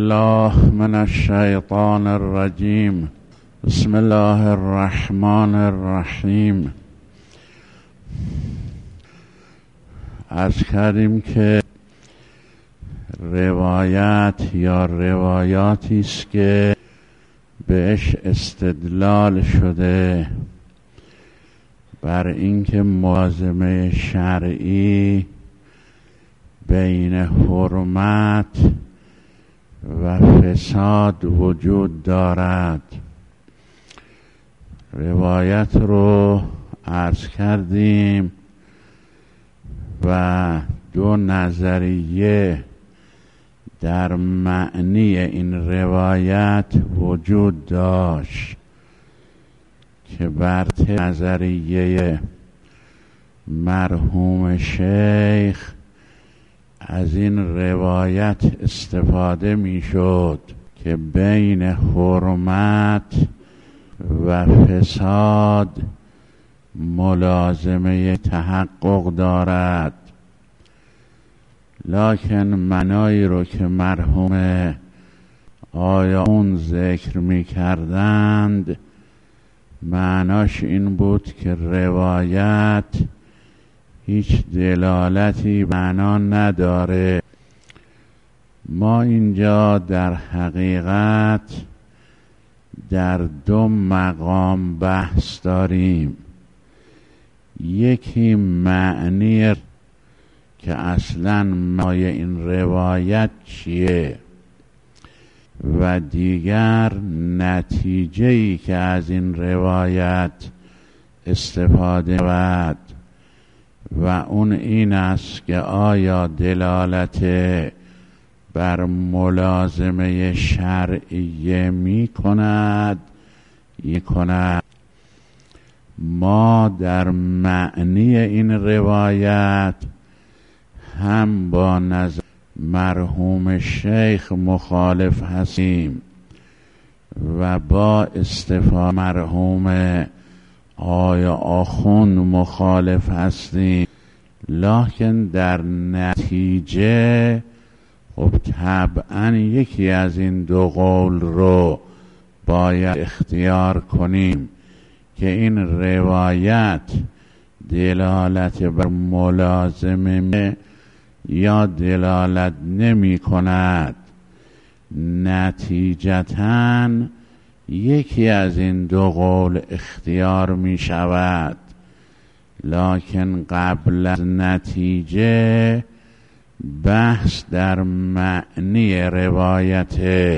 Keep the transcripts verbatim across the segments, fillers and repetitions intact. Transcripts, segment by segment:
الله من الشیطان الرجیم. بسم الله الرحمن الرحیم. عرض کردیم که روایت یا روایاتی است که بهش استدلال شده بر اینکه موازمه شرعی بین حرمت و فساد وجود دارد. روایت رو عرض کردیم و دو نظریه در معنی این روایت وجود داشت که بر نظریه مرحوم شیخ از این روایت استفاده می شد که بین حرمت و فساد ملازمه تحقق دارد، لکن معنایی رو که مرحوم آیون ذکر می کردند معناش این بود که روایت هیچ دلالتی معنا نداره. ما اینجا در حقیقت در دو مقام بحث داریم. یکی معنی که اصلاً معنای این روایت چیه و دیگر نتیجه‌ای که از این روایت استفاده شود و اون این است که آیا دلالت بر ملازمه شرعیه می کند یا کند. ما در معنی این روایت هم با نظر مرحوم شیخ مخالف هستیم و با استفاده مرحوم آیا آخوند مخالف هستیم، لکن در نتیجه خب طبعا یکی از این دو قول رو باید اختیار کنیم که این روایت دلالت بر ملازمه یا دلالت نمی کند. نتیجتاً یکی از این دو قول اختیار می شود، لکن قبل از نتیجه بحث در معنی روایت.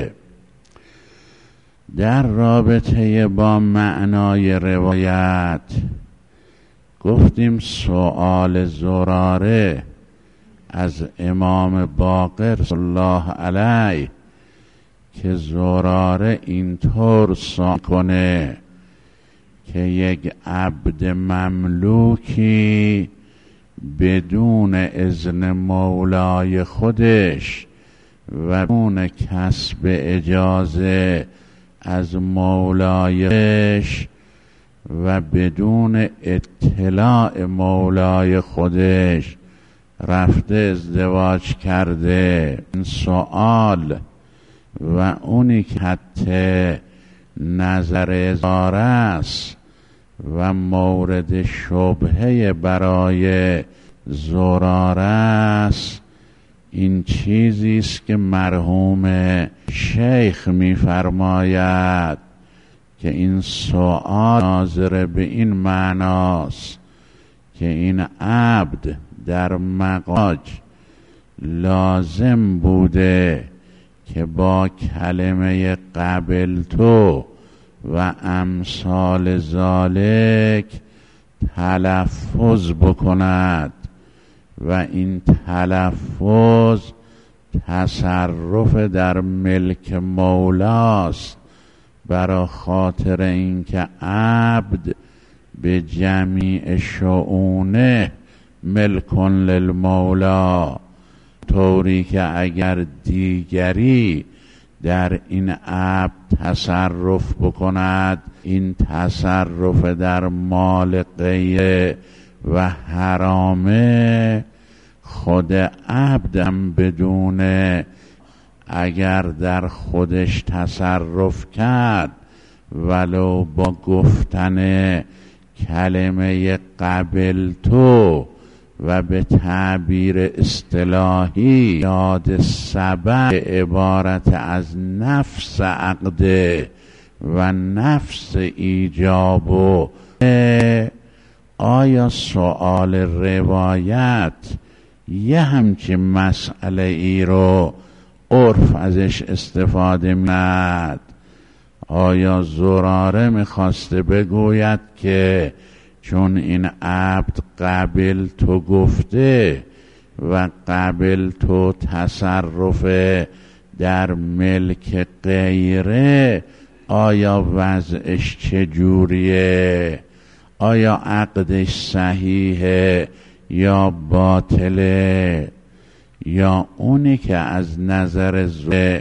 در رابطه با معنای روایت گفتیم سؤال زراره از امام باقر صلی الله علیه که زراره اینطور سوال کنه که یک عبد مملوکی بدون اذن مولای خودش و بدون کسب اجازه از مولایش و بدون اطلاع مولای خودش رفته ازدواج کرده. این سوال و اونی که حتی نظر اظهار است و مورد شبهه برای زراره است، این چیزی است که مرحوم شیخ می‌فرماید که این سوال ناظر به این معناست که این عبد در مقاج لازم بوده که با کلمه قبلتو و امثال ذالک تلفظ بکند و این تلفظ تصرف در ملک مولاست، برای خاطر اینکه عبد به جمیع شؤونه ملکن للمولا، طوری که اگر دیگری در این عبد تصرف بکند این تصرف در مال غیره و حرامه، خود عبدم بدون اگر در خودش تصرف کرد ولو با گفتن کلمه قبلتو و به تعبیر اصطلاحی یاد سبب عبارت از نفس عقده و نفس ایجاب و آیا سؤال روایت یه همچین مسئله ای رو عرف ازش استفاده می‌کند؟ آیا زراره میخواسته بگوید که چون این عبد قبل تو گفته و قبل تو تصرف در ملک غیره، آیا وضعش چجوریه؟ آیا عقدش صحیحه یا باطله؟ یا اونی که از نظر زوج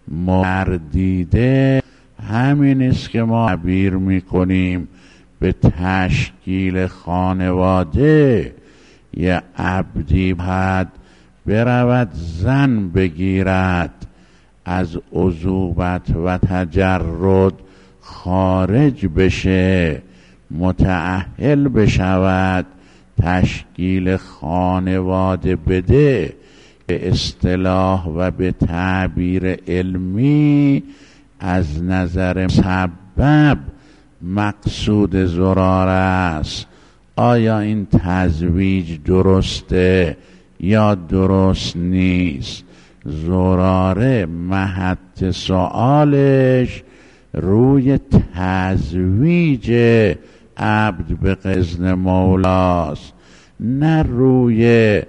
مردیده همین است که ما تعبیر میکنیم به تشکیل خانواده. یه عبدی باید برود زن بگیرد، از عذوبت و تجرد خارج بشه، متأهل بشود، تشکیل خانواده بده. به اصطلاح و به تعبیر علمی از نظر سبب مقصود زراره است. آیا این تزویج درسته یا درست نیست؟ زراره محط سؤالش روی تزویج عبد به اذن مولاست، نه روی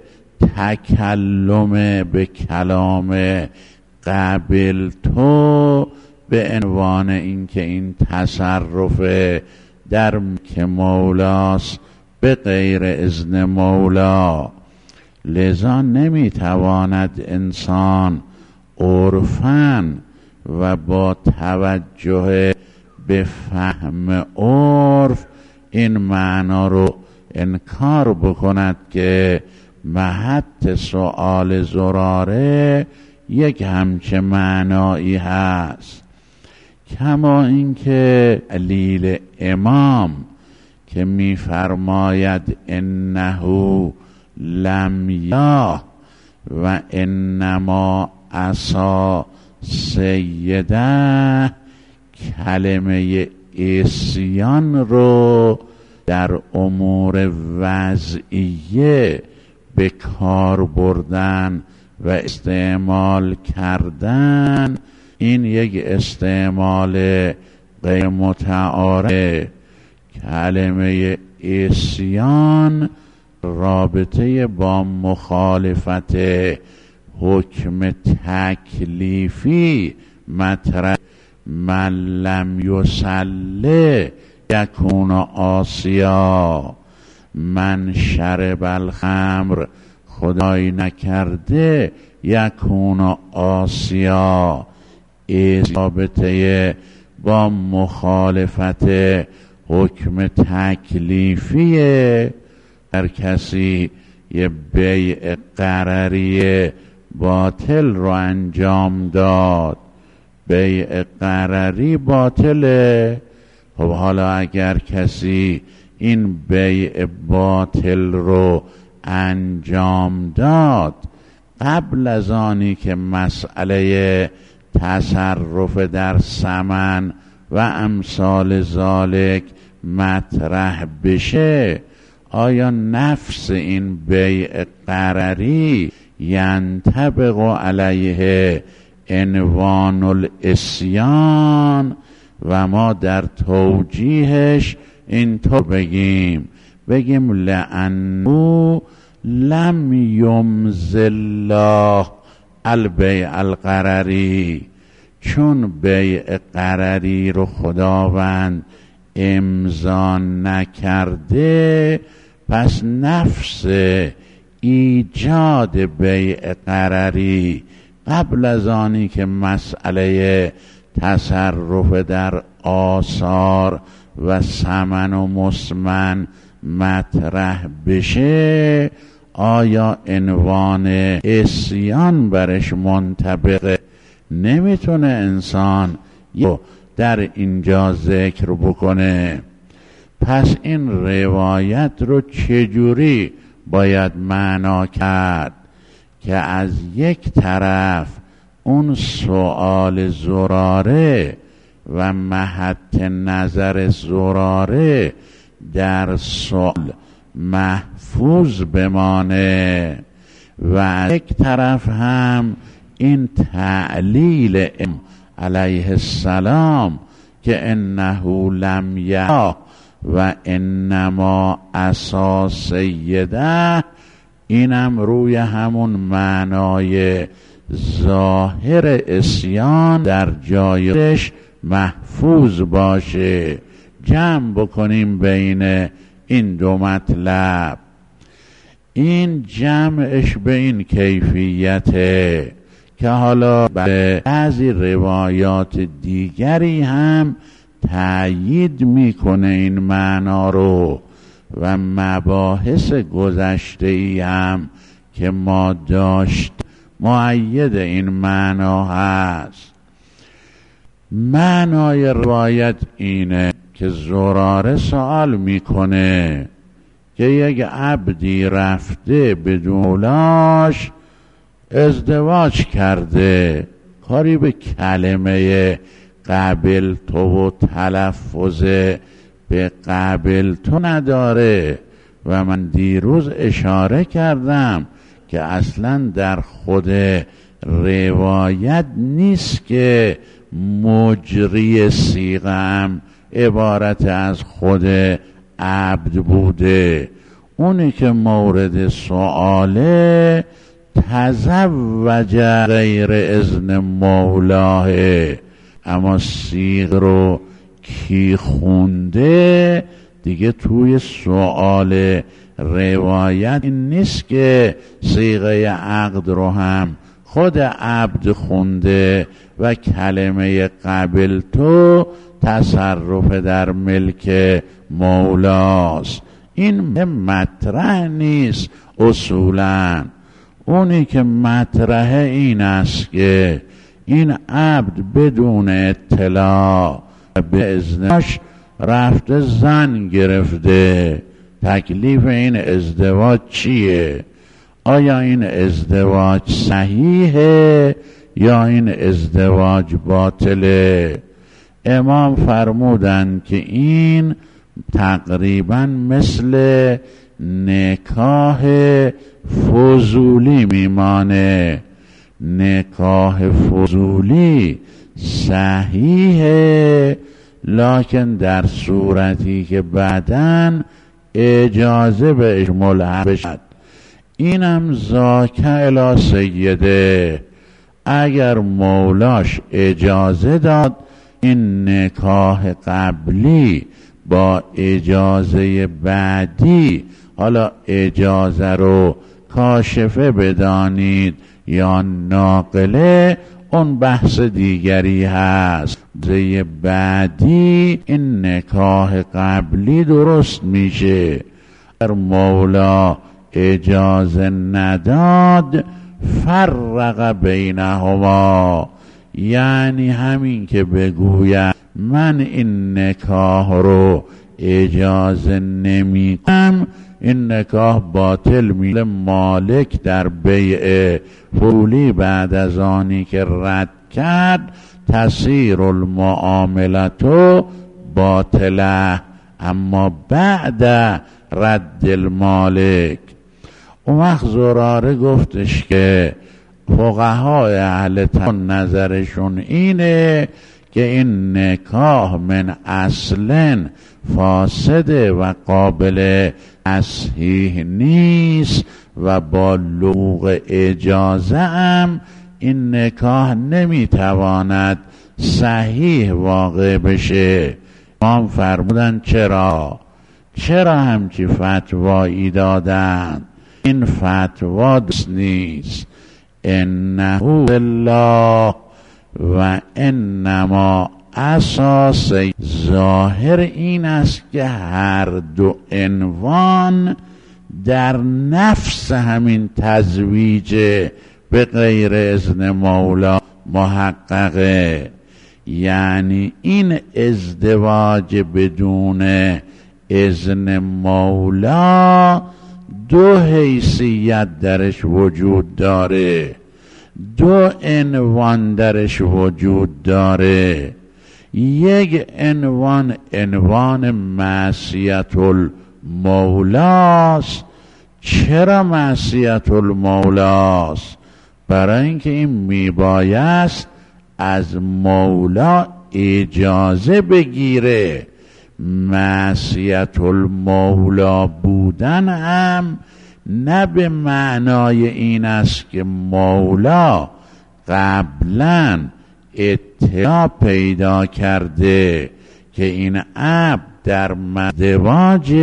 تکلم به کلام قبل تو به عنوان اینکه این تصرف در که مولاست به غیر اذن مولا. لذا نمیتواند انسان عرفاً و با توجه به فهم عرف این معنا رو انکار بکند که محط سؤال زراره یک همچه معنایی هست. کما اینکه دلیل امام که می‌فرماید انه لم یا و انما عصا سیده، کلمه عصیان رو در امور وضعیه به کار بردن و استعمال کردن، این یک استعمال غیر متعارف. کلمه عصیان رابطه با مخالفت حکم تکلیفی مطرح. من لم یصلی یکون عاصیا، من شرب الخمر خدای نکرده یکون عاصیا. رابطه با مخالفت حکم تکلیفیه. هر کسی یه بیع قراری باطل رو انجام داد، بیع قراری باطله. خب حالا اگر کسی این بیع باطل رو انجام داد قبل از آنی که مسئله تصرف در ثمن و امثال ذالک مطرح بشه، آیا نفس این بیع قراری ینطبق علیه عنوان العصیان؟ و ما در توجیهش اینطور بگیم بگیم لأنه لم یمضی الله البیع القراری، چون بیع قراری رو خداوند امضا نکرده، پس نفس ایجاد بیع قراری قبل از آنی که مسئله تصرف در آثار و ثمن و مسمن مطرح بشه، آیا عنوان عصیان برش منطبقه؟ نمیتونه انسان در اینجا ذکر بکنه. پس این روایت رو چجوری باید معنا کرد؟ که از یک طرف اون سؤال زراره و محط نظر زراره در سؤال محفوظ بمانه و از یک طرف هم این تعلیل علیه السلام که انه لم یعا و انما عصا سیده، اینم روی همون معنای ظاهر عصیان در جایش محفوظ باشه. جمع بکنیم بین این دو مطلب. این جمعش به این کیفیته که حالا بعضی روایات دیگری هم تأیید میکنه این معنا رو و مباحث گذشته ای هم که ما داشت مؤید این معنا هست. معنای روایت اینه که زراره سوال میکنه که یک عبدی رفته بدون مولاش ازدواج کرده، کاری به کلمه قبل تو و تلفظ به قبل تو نداره و من دیروز اشاره کردم که اصلا در خود روایت نیست که مجری صیغه هم عبارت از خود عبد بوده. اونی که مورد سؤاله تزوج غیر اذن مولاه، اما صیغه رو کی خونده دیگه توی سؤال روایت این نیست که صیغه عقد رو هم خود عبد خونده و کلمه قبل تو تصرف در ملک مولاست. این مطرح نیست اصولا. اونی که مطرح این است که این عبد بدون اطلاع به اذنش رفته زن گرفته، تکلیف این ازدواج چیه؟ آیا این ازدواج صحیحه یا این ازدواج باطله؟ امام فرمودند که این تقریبا مثل نکاح فضولی میمانه. نکاح فضولی صحیحه لکن در صورتی که بعداً اجازه بهش ملحق بشد. اینم زاکه الی سیده، اگر مولاش اجازه داد این نکاح قبلی با اجازه بعدی، حالا اجازه رو کاشفه بدانید یا ناقله، اون بحث دیگری هست. زی بعدی این نکاح قبلی درست میشه. اگر مولا اجازه نداد فرق بینهما، یعنی همین که بگوید من این نکاح رو اجازه نمی کنم، این نکاح باطل میشه. مالک در بیع فولی بعد از آنی که رد کرد تسیر المعاملتو باطله، اما بعد رد المالک. اون وقت زراره گفتش که فقهای اهل تن نظرشون اینه که این نکاح من اصلا فاسده و قابل تصحیح نیست و با لغو اجازه هم این نکاح نمیتواند صحیح واقع بشه. امام فرمودن چرا؟ چرا همچی فتوایی دادن؟ این فتوا درست نیست. انه الله و انما اساس ظاهر این است که هر دو عنوان در نفس همین تزویج به غیر اذن مولا محققه. یعنی این ازدواج بدون اذن مولا دو حیثیت درش وجود داره، دو عنوان درش وجود داره. یک عنوان عنوان معصیت المولاست. چرا معصیت المولاست؟ برای اینکه این میبایست از مولا اجازه بگیره. معصیت المولا بودن هم نه به معنای این است که مولا قبلا اطلاع پیدا کرده که این عبد در ازدواج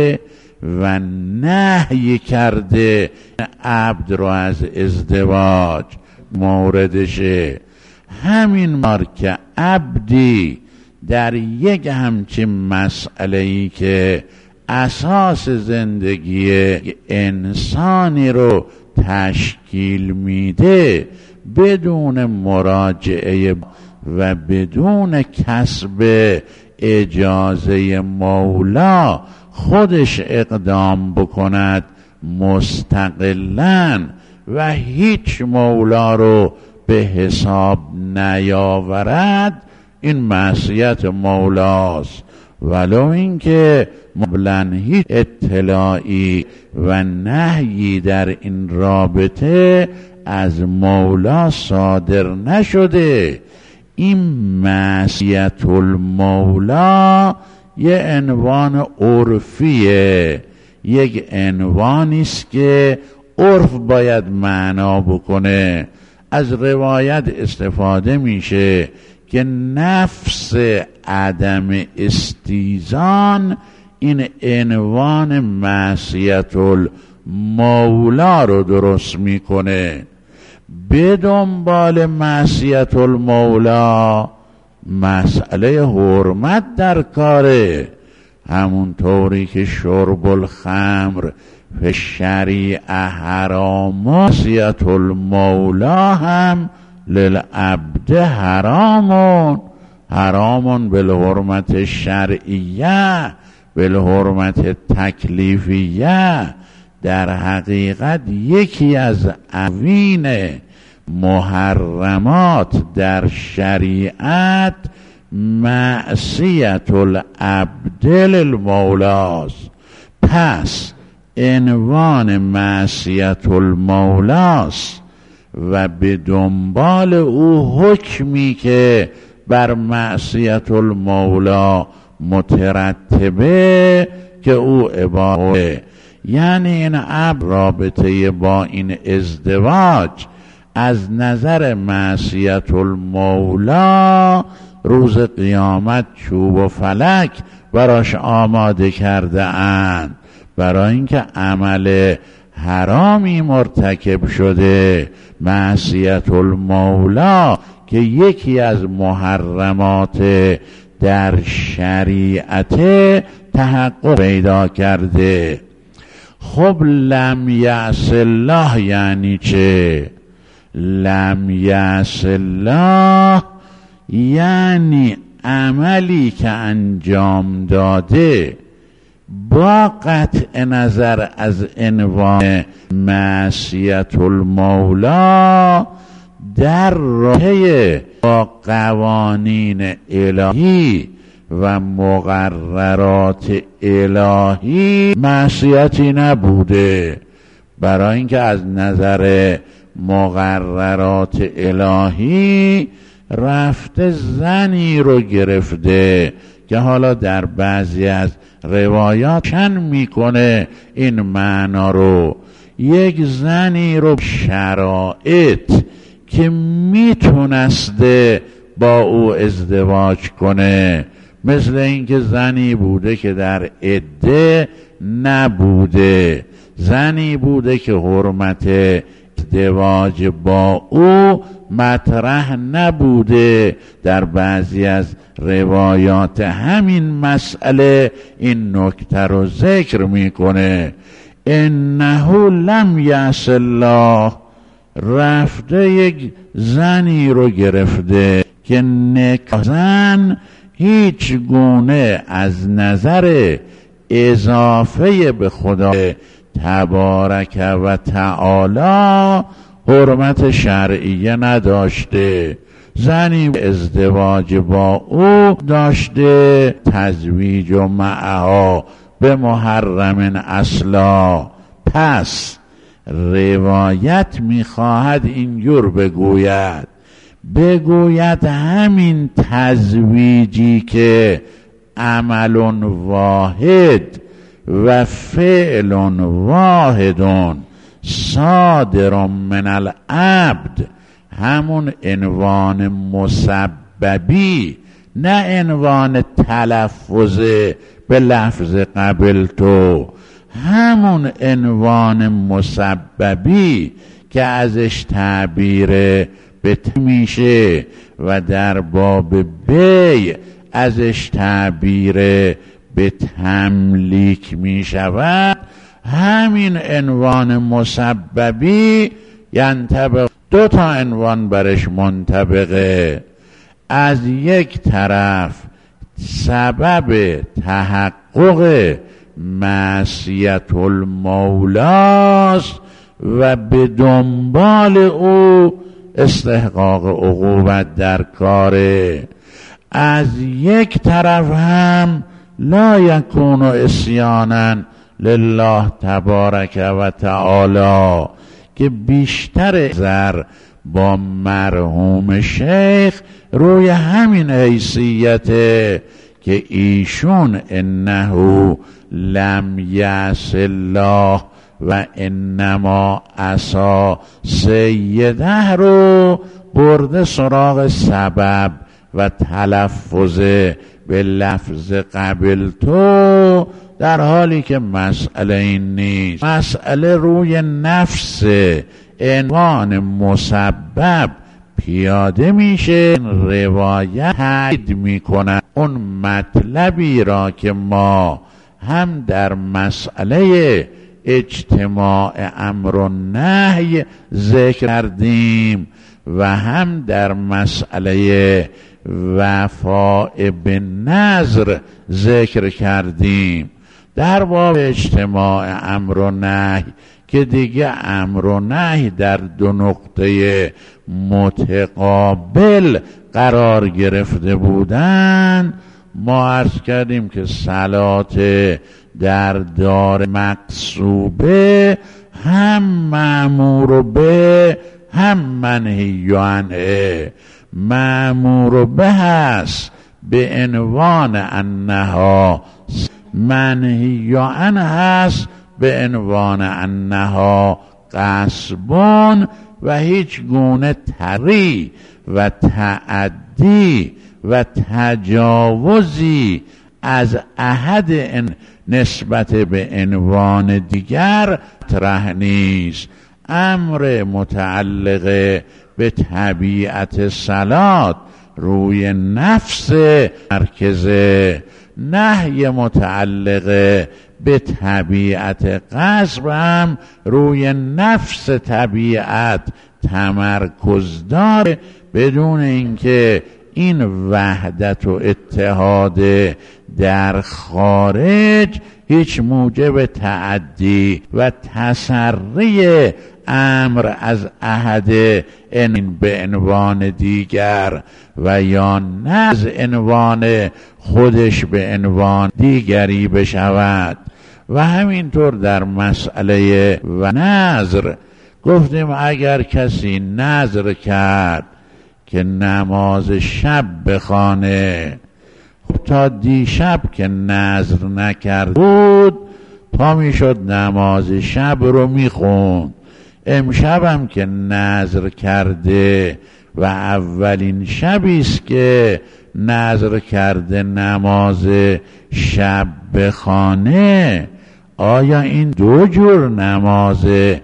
و نهی کرده عبد رو از ازدواج موردشه. همین مار که عبدی در یک همچین مسئله‌ای که اساس زندگی انسانی رو تشکیل میده بدون مراجعه و بدون کسب اجازه مولا خودش اقدام بکند مستقلاً و هیچ مولا رو به حساب نیاورد، این معصیت مولاست. ولو اینکه قبلاً هیچ اطلاعی و نهی در این رابطه از مولا صادر نشده. این معصیت المولا یه عنوان عرفیه، یک عنوانی است که عرف باید معنا بکنه. از روایت استفاده میشه که نفس عدم استیزان این عنوان معصیت المولا رو درست میکنه. به دنبال معصیت المولا مسئله حرمت در کاره، همون طوری که شرب الخمر به شریع حرام، معصیت المولا هم للعبد حرامون حرامون بالحرمت شرعیه بالحرمت تکلیفیه. در حقیقت یکی از عوین محرمات در شریعت معصیت العبد للمولاست. پس عنوان معصیت المولاست و به دنبال او حکمی که بر معصیت المولا مترتبه که او عباده. یعنی این عبد رابطه با این ازدواج از نظر معصیت المولا روز قیامت چوب و فلک براش آماده کرده اند، برای اینکه عمل حرامی مرتکب شده. معصیت المولا که یکی از محرمات در شریعت تحقق پیدا کرده. خب لم یعص الله یعنی چه؟ لم یعص الله یعنی عملی که انجام داده با قطع نظر از عنوان معصیت المولا در رابطه با قوانین الهی و مقررات الهی معصیتی نبوده. برای اینکه از نظر مقررات الهی رفته زنی رو گرفته که حالا در بعضی از روایات چند میکنه این معنا رو، یک زنی رو شرایط که میتونسته با او ازدواج کنه، مثل اینکه زنی بوده که در عده نبوده، زنی بوده که حرمت ازدواج با او مطرح نبوده. در بعضی از روایات همین مسئله این نکته رو ذکر میکنه. انه لم یعص الله رفته یک زنی رو گرفته که نکاح زن هیچ گونه از نظر اضافه به خدا تبارک و تعالی حرمت شرعیه نداشته. زنی ازدواج با او داشته، تزویج و معها به محرم اصلا. پس روایت میخواهد اینجور بگوید بگوید همین تزویجی که عمل واحد و فعل واحد صادر من العبد، همون عنوان مسببی، نه عنوان تلفظ به لفظ قبلتو، همون عنوان مسببی که ازش تعبیر به میشه و در باب بیع ازش تعبیر به تملیک می شود، همین عنوان مسببی ینطبق، دو تا عنوان برش منطبقه. از یک طرف سبب تحقق معصیت المولاست و به دنبال او استحقاق عقوبت در کاره. از یک طرف هم لا یکون اسیانا لله تبارک و تعالی، که بیشتر زر با مرحوم شیخ روی همین حیثیته که ایشون انه لم یعص الله و انما عصا سیده رو برده سراغ سبب و تلفظ به لفظ قبلتو، در حالی که مسئله این نیست. مسئله روی نفس عنوان مسبب پیاده میشه. روایت تایید میکنه اون مطلبی را که ما هم در مسئله اجتماع امر و نهی ذکر کردیم و هم در مسئله وفاء به نذر ذکر کردیم. در باب اجتماع امر و نهی که دیگه امر و نهی در دو نقطه متقابل قرار گرفته بودن، ما عرض کردیم که صلات در دار مقصوبه هم مأمور به هم منهی عنه. مأمور به هست به عنوان انها، منهی عنه هست به عنوان انها غصبون و هیچ گونه تری و تعدی و تجاوزی از احد نسبت به عنوان دیگر مطرح نیست. امر متعلق به طبیعت صلات روی نفس مرکزه، نهی متعلق به طبیعت غصب هم روی نفس طبیعت تمرکز داره، بدون اینکه این وحدت و اتحاد در خارج هیچ موجب تعدی و تسری امر از احد این به عنوان دیگر و یا نه از عنوان خودش به عنوان دیگری بشود. و همینطور در مسئله و نذر گفتیم اگر کسی نذر کرد که نماز شب بخوانه، تا دیشب که نذر نکرد بود پا میشد نماز شب رو میخوند، امشبم که نذر کرده و اولین شبیست که نذر کرده نماز شب بخوانه، آیا این دو جور نماز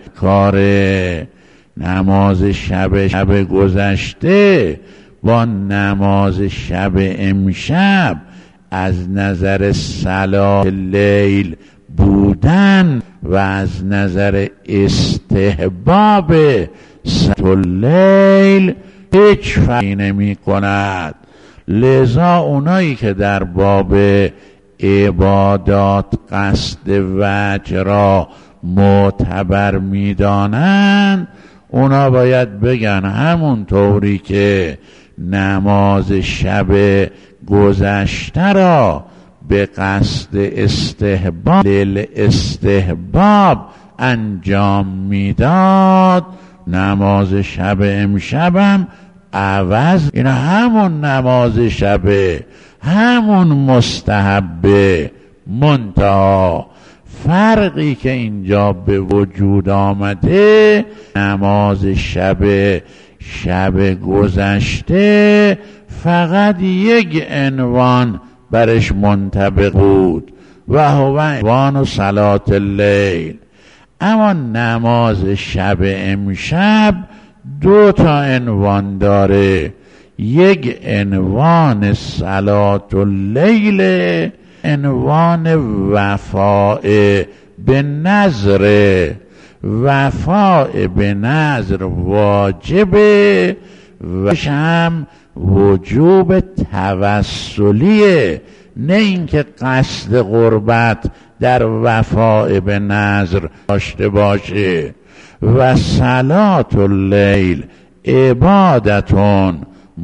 کاره؟ نماز شب شب گذشته با نماز شب امشب از نظر صلاح لیل بودن و از نظر استحباب سلات اللیل هیچ فرقی نمی کند. لذا اونایی که در باب عبادات قصد وجه را معتبر میدانند، اونا باید بگن همون طوری که نماز شب گذشته را به قصد استحباب استحباب انجام میداد، نماز شب امشبم عوض این همون نماز شبه، همون مستحبه. منتها فرقی که اینجا به وجود آمده، نماز شب شب گذشته فقط یک عنوان برش منطبق بود و هو عنوان صلات اللیل. اما نماز شب امشب دو تا عنوان داره، یک عنوان صلات اللیل، عنوان وفاء به نظر. وفاء به نظر واجبه و هم وجوب توسلیه، نه اینکه قصد قربت در وفاء به نظر داشته باشه. و صلات اللیل عبادتون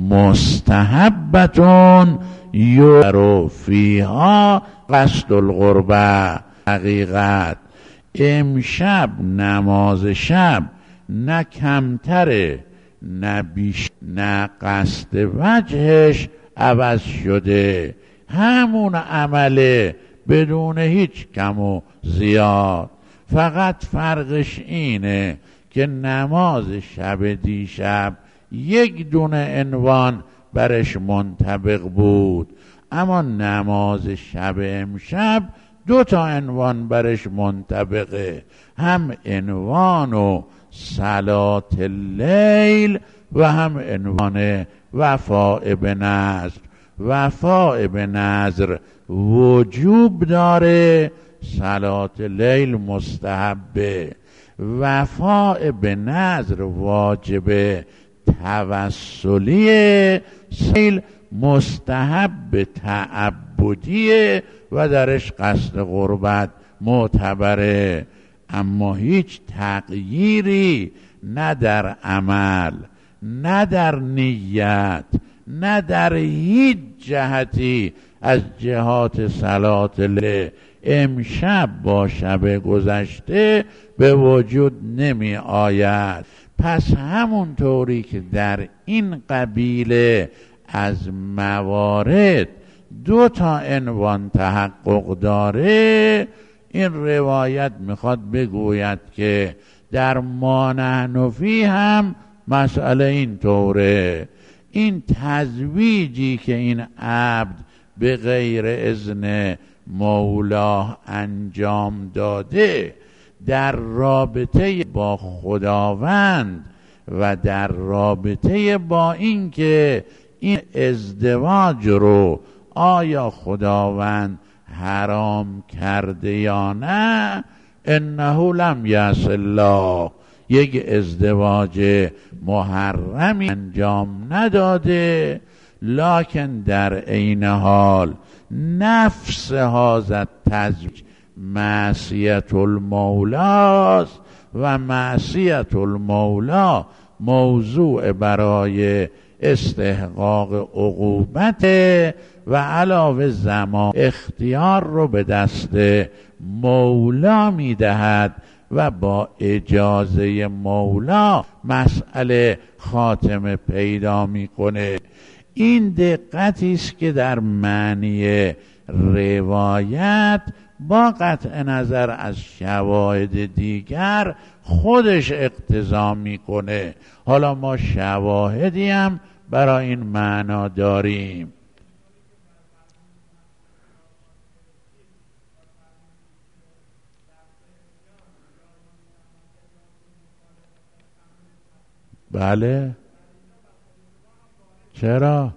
مستحبتون یرو فیها قصد القربه. حقیقت امشب نماز شب نه کمتره نه بیش، نه قصد وجهش عوض شده، همون عمله بدون هیچ کم و زیاد. فقط فرقش اینه که نماز شب دیشب یک دونه عنوان برش منطبق بود، اما نماز شب امشب دو تا عنوان برش منطبقه، هم عنوان و صلات اللیل و هم عنوان وفاء به نذر. وفاء به نذر وجوب داره، صلات اللیل مستحبه. وفاء به نذر واجبه توسلیه، سیل مستحب تعبدیه و درش قصد قربت معتبره. اما هیچ تغییری نه در عمل، نه در نیت، نه در هیچ جهتی از جهات صلات اللیل امشب با شب گذشته به وجود نمی آید. پس همون طوری که در این قبیله از موارد دو تا عنوان تحقق داره، این روایت میخواد بگوید که در ما نحن فیه هم مسئله این طوره. این تزویجی که این عبد به غیر اذن مولا انجام داده در رابطه با خداوند و در رابطه با این که این ازدواج رو آیا خداوند حرام کرده یا نه، انه لم یعص الله، یک ازدواج محرمی انجام نداده، لکن در عین حال نفس هذا تزویج معصیت المولاست و معصیت المولا موضوع برای استحقاق عقوبت و علاوه زمان اختیار رو به دست مولا میدهد و با اجازه مولا مسئله خاتمه پیدا میکنه. این دقتی است که در معنی روایت با قطع نظر از شواهد دیگر خودش اقتضا میکنه. حالا ما شواهدی هم برای این معنا داریم. بله، چرا؟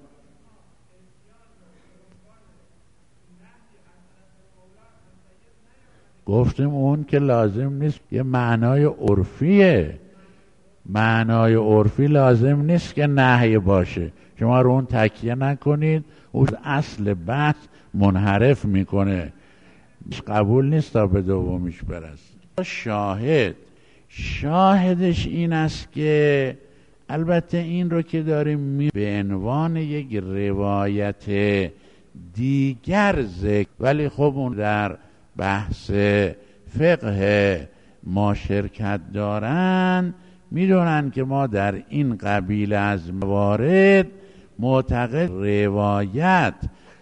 گفتیم اون که لازم نیست، یه معنای عرفیه. معنای عرفی لازم نیست که نهی باشه. شما رو اون تکیه نکنید، اون اصل بحث منحرف میکنه، قبول نیست تا به دومیش برسه. شاهد شاهدش این است که البته این رو که داریم می به عنوان یک روایت دیگر ذکر، ولی خب اون در بحث فقه ما شرکت دارن، میدونن که ما در این قبیل از موارد معتقد روایت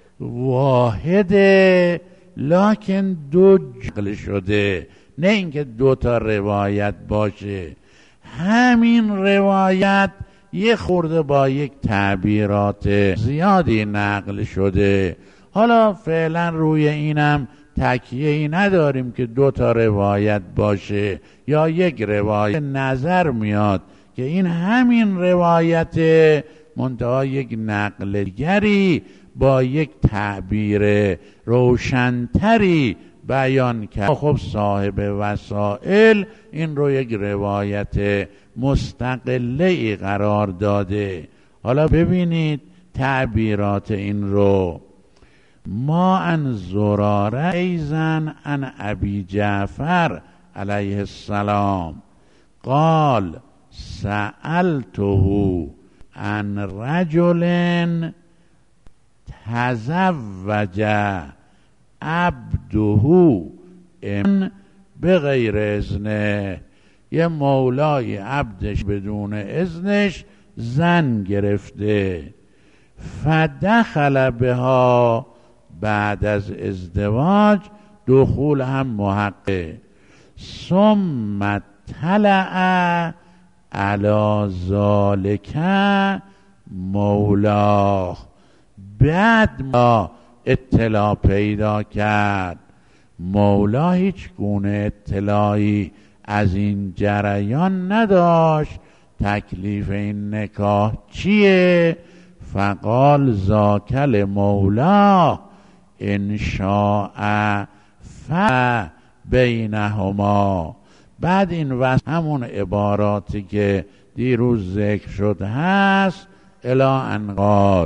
واحده لکن دو جغل شده، نه اینکه دو تا روایت باشه. همین روایت یه خورده با یک تعبیرات زیادی نقل شده. حالا فعلا روی اینم تکیه‌ای نداریم که دو تا روایت باشه یا یک روایت. نظر میاد که این همین روایت منتها یک نقل دیگری با یک تعبیر روشنتری بیان کرد. خب صاحب وسائل این رو یک روایت مستقله ای قرار داده. حالا ببینید تعبیرات این رو. ما ان زراره ایزن ان ابی جعفر علیه السلام قال سألته عن رجل تزوج عبده ان بغیر اذنه. یه مولای عبدش بدون اذنش زن گرفته. فدخل بها بعد از ازدواج، دخول هم محقق. ثم طلع علی ذالک مولاه، بعد ما اطلاع پیدا کرد مولا هیچ گونه اطلاعی از این جریان نداشت، تکلیف این نکاح چیه؟ فقال ذاکل مولا ان شاء فبینهما. بعد این وصف همون عباراتی که دیروز ذکر شد هست. الی ان قال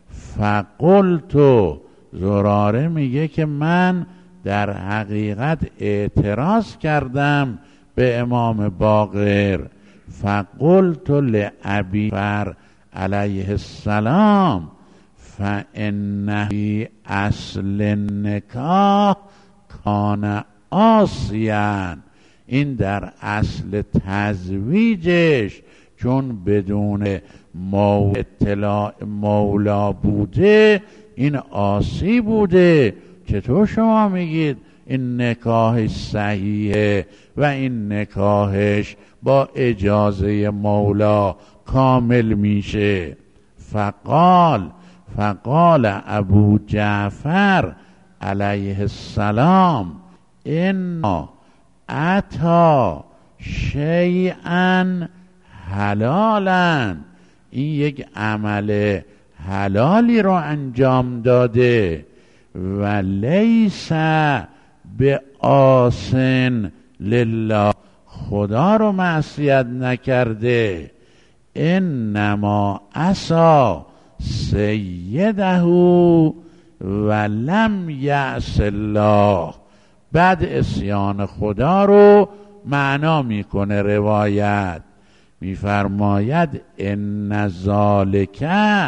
فقلت، زراره میگه که من در حقیقت اعتراض کردم به امام باقر. فقلت لابی فر علیه السلام فانه فی اصل النکاح کان عاصیاً. این در اصل تزویجش چون بدون مو اطلاع مولا بوده این عاصی بوده. چطور شما میگید این نکاح صحیحه و این نکاحش با اجازه مولا کامل میشه؟ فقال فقال ابو جعفر علیه السلام انا اتا شیئا حلالا. این یک عمل حلالی رو انجام داده. و لیس به آسن لله، خدا رو معصیت نکرده. انما عصا سیده و لم یعص الله. بعد عصیان خدا رو معنا میکنه روایت، میفرماید ان ذالک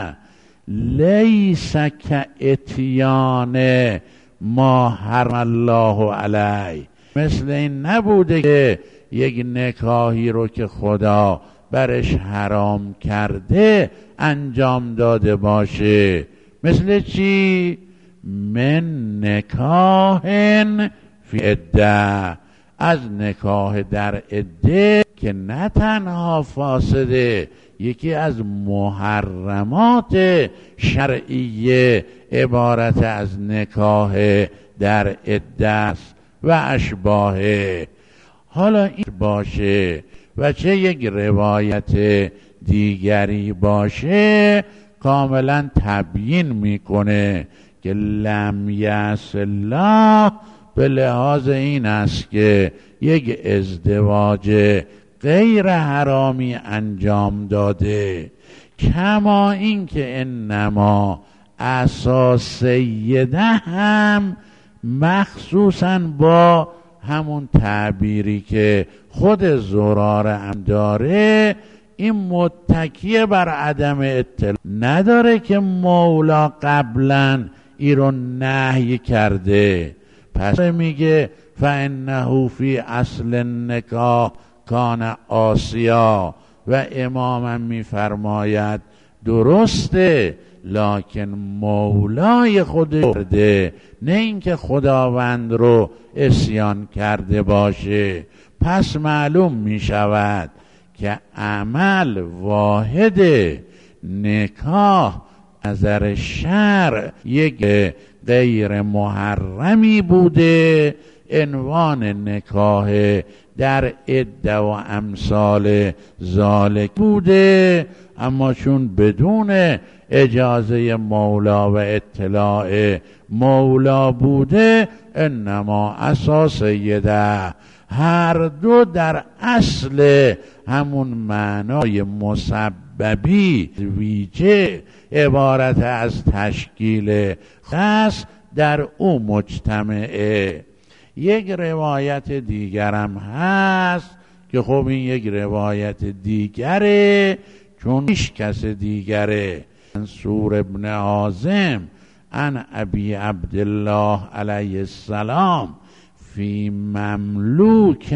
لیس کاتیان ما حرم الله علیه. مثل این نبوده که یک نکاحی رو که خدا برش حرام کرده انجام داده باشه. مثل چی؟ من نکاح فی عده، از نکاح در عده که نه تنها فاسده، یکی از محرمات شرعیه عبارت از نکاح در عده است و اشباهه. حالا این باشه و چه یک روایت دیگری باشه کاملا تبیین میکنه که لم یعص الله به لحاظ این است که یک ازدواج غیر حرامی انجام داده، کما این که انما اساس سیده هم مخصوصاً با همون تعبیری که خود زراره هم داره، این متکیه بر عدم اطلاع نداره که مولا قبلا ای رو نهی کرده. پس میگه فانه فی اصل النکاح کان آسیا و امامم میفرماید درسته، لکن مولای خود کرده، نه اینکه خداوند رو عصیان کرده باشه. پس معلوم می شود که عمل واحد نکاح نظر شرع یک غیر محرمی بوده، عنوان نکاح در عده و امثال ذالک بوده، اما چون بدون اجازه مولا و اطلاع مولا بوده، انما اساس یده، هر دو در اصل همون معنای مسببی ویژه عبارت از تشکیل خاص در او مجتمعه. یک روایت دیگرم هست که خب این یک روایت دیگره، چون هیچ کس دیگره. منصور ابن عازم عن ابی عبدالله علیه السلام فی مملوک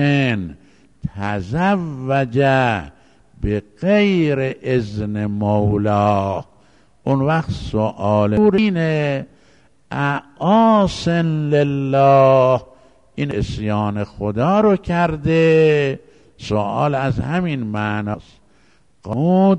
تزوج به غیر اذن مولا. اون وقت سؤال اینه اعاصن لله، این عصیان خدا رو کرده. سؤال از همین معناست. قمود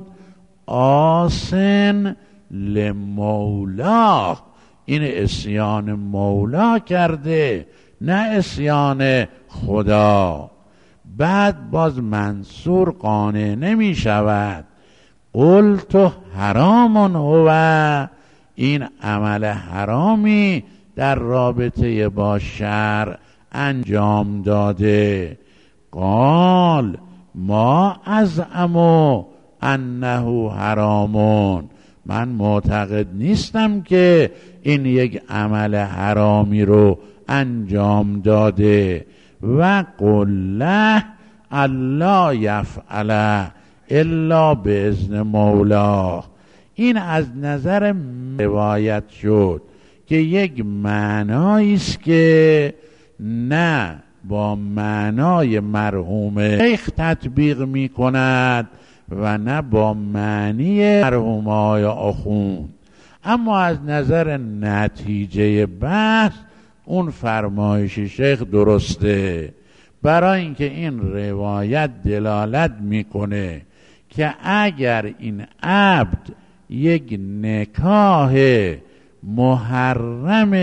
آسن لمولا، این عصیان مولا کرده نه عصیان خدا. بعد باز منصور قانع نمی شود، قلت حرام هو، این عمل حرامی در رابطه با شرع انجام داده. قال ما ازعم انه حرامون، من معتقد نیستم که این یک عمل حرامی رو انجام داده. و قل له الا یفعل الا باذن مولا. این از نظر روایت شد که یک معنایی است که نه با معنای مرحوم شیخ تطبیق می کند و نه با معنی مرحوم آقای آخوند، اما از نظر نتیجه بحث اون فرمایش شیخ درسته، برای اینکه این روایت دلالت میکنه که اگر این عبد یک نکاح محرم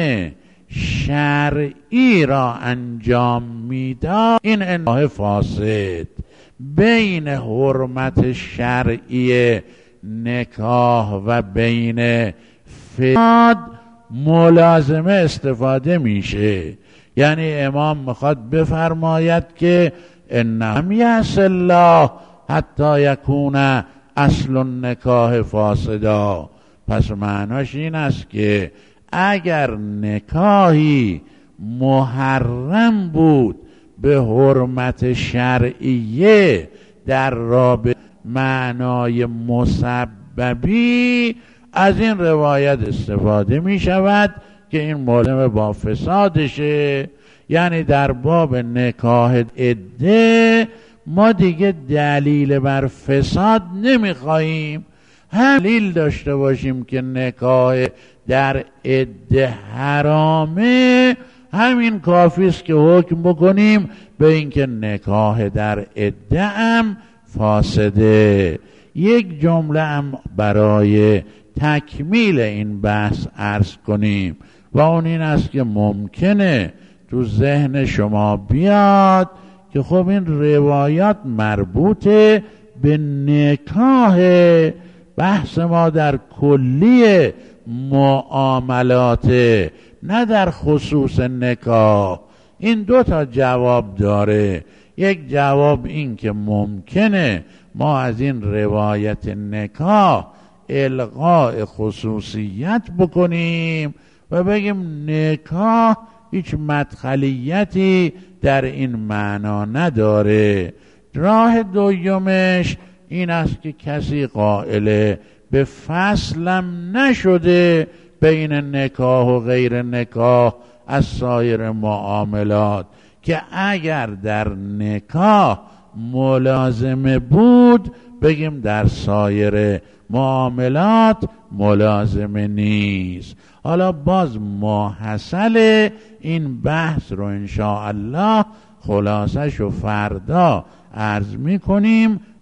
شرعی را انجام میداد، این نکاح فاسد بین حرمت شرعی نکاح و بین فساد ملازمه استفاده میشه. یعنی امام میخواد بفرماید که انم یعص الله حتی یکون اصل النکاح فاسدا. پس معناش این است که اگر نکاحی محرم بود به حرمت شرعیه در رابطه معنای مسببی، از این روایت استفاده می شود که این ملزم با فسادشه. یعنی در باب نکاح عده ما دیگه دلیل بر فساد نمی خواهیم، هم دلیل داشته باشیم که نکاح در عده حرامه، همین کافی است که حکم بکنیم به اینکه نکاح در عده هم فاسده. یک جمله هم برای تکمیل این بحث عرض کنیم و اون این است که ممکنه تو ذهن شما بیاد که خب این روایات مربوط به نکاح، بحث ما در کلیه معاملات نه در خصوص نکاح. این دو تا جواب داره. یک جواب این که ممکنه ما از این روایت نکاح الغاء خصوصیت بکنیم و بگیم نکاح هیچ مدخلیتی در این معنا نداره. راه دومش این است که کسی قائل به فصلم نشده بین نکاح و غیر نکاح از سایر معاملات، که اگر در نکاح ملازمه بود بگیم در سایر معاملات ملازمه نیست. حالا باز ماحصل این بحث رو انشاءالله خلاصش و فردا عرض می کنیم